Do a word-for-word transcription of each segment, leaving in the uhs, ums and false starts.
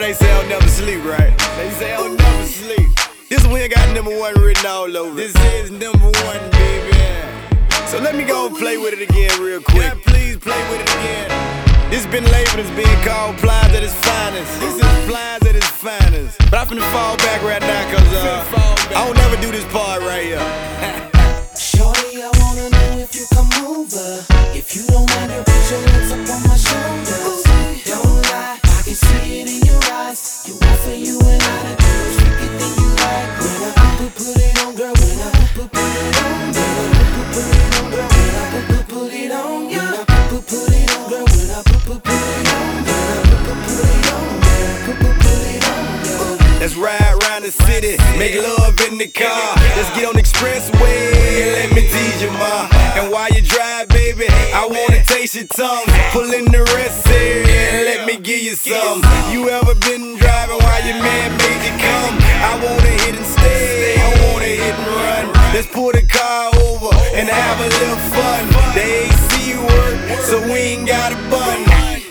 they say I'll never sleep, right? They say I'll never sleep. This one got number one written all over. This is number one, baby. So let me go and play with it again real quick. Yeah, please play with it again. This been labeled as being called Plies at its finest. This is Plies at its finest. But I'm finna fall back right now, cause uh, I don't never do this part right here. Shorty, I wanna know if you come over. If you don't mind, you put your lips up on my shoulders. Don't lie, I can see it in your eyes. You want for you and I to do is freaky thing you like. When I put, put it on, girl. When I put, put, put it on. When I put, put, put it on, girl. When I put, put, put it on. When I put, put, put it on, girl. When I put, put, put it on. When I put, put, put it on. When I put, put, put it on. Let's ride around the city, make love in the car. Let's get on the expressway and let me tease you, ma. And while you drive, baby, I wanna taste your tongue. Pull in the rest area and let me give you some. You ever been driving while your man made you come? I wanna hit and stay, I wanna hit and run. Let's pull the car over and have a little fun. The A C work, so we ain't got a bun.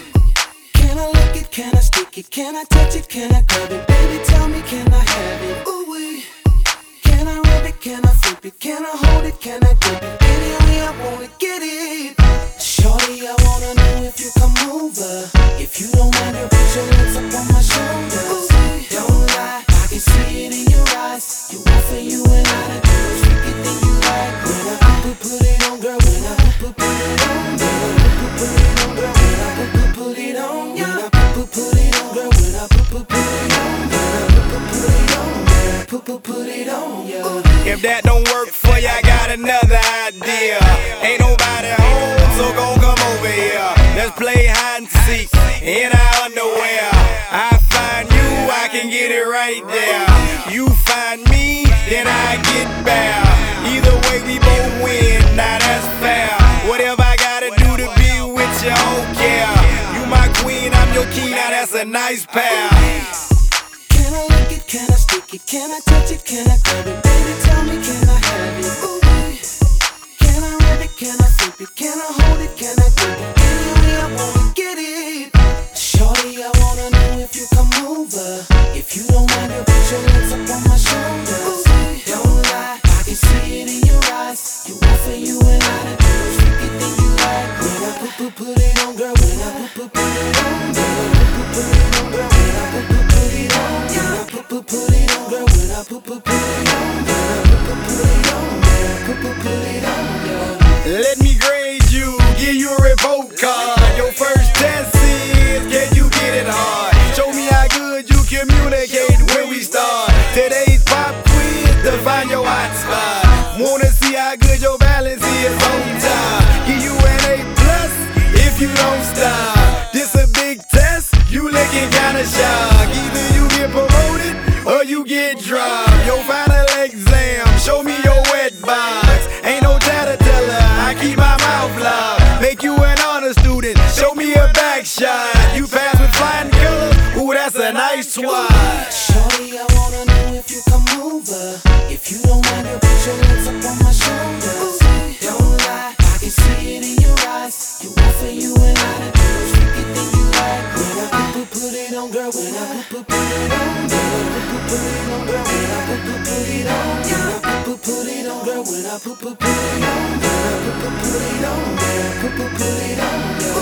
Can I lick it? Can I stick it? Can I touch it? Can I grab it? Baby, tell me, can I have it? Ooh wee. Can I rub it? Can I flip it? Can I hold it? Can I grip it? Any way I wanna get it. Shorty, I wanna know if you come over. If you don't mind, you put your lips up on my shoulders. Don't lie, I can see it in your eyes. You want for you and I to do is freaky thing you like. When I put, put it on, girl. When I put, put it on. When I put, put it on, girl. When I put, put it on. When I put, put it on, girl. When I put, put it on. When I put, put it on. When I put, put it on, yeah. If that don't work for you, I got another idea. Ain't nobody home, so gon' come over here. Let's play hide and seek in our underwear. I find you, I can get it right there. You find me, then I get bare. Either way, we both win, now that's fair. Whatever I gotta do to be with you, I don't care. You my queen, I'm your king, now that's a nice pair. Can I lick it? Can I stick it? Can I touch it? Can I grab it? Baby, tell me, can I have it? Ooh, can I rub it? Can I flip it? Can I hold it? Can I grip it? Any way I wanna get it. Shorty, I wanna know if you come over. If you don't mind, you put your lips up on my shoulders. Don't lie, I can see it in your eyes. You want for you and I to do is freaky thing you like. When I put, put, put it on, girl. When I put, put, put it on. When I put, put, put it on, girl. When I put, put, put it on. When I put, put, put it on, girl. When I put, put, put it on. When I put, put, put it on. When I put, put, put it on, yeah. Let me grade you, give you a report card. Your first test is, can you get it hard? Show me how good you communicate when we start. Today's pop quiz to find your hot spot. Wanna see how good your balance is on time. Give you an A plus if you don't stop. This a big test, you looking kinda shocked. Either you get promoted or you get dropped. Your final exam, show me your wet box. Ain't no tattletale, I keep my mouth locked. Make you an honor student, show me a back shot. You pass with flying colors, ooh, that's a nice swat. Shorty, I wanna know if you come over. If you don't mind, you put your lips up on my shoulders. Don't lie, I can see it in your eyes. You want for you and I to do is freaky thing you like. When I put, put, put it on, girl. When I put, put, put it on. When I put, put, put it on, girl. When I put, put, put it on. When I put, put, put it on, girl. When I put, put, put it on. When I put, put, put it on. When I put, put, put it on, yeah.